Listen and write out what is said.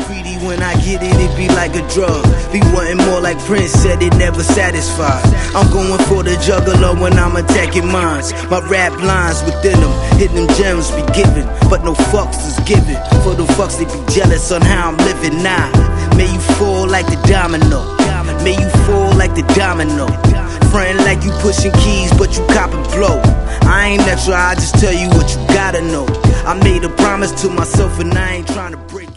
Greedy when I get it, it be like a drug. Be wanting more like Prince said, it never satisfies. I'm going for the juggler when I'm attacking minds. My rap lines within them, hitting them gems be given, but no fucks is given. For the fucks they be jealous on how I'm living now. May you fall like the domino. May you fall like the domino. Friend like you pushing keys, but you cop and blow. I ain't extra, I just tell you what you gotta know. I made a promise to myself and I ain't trying to break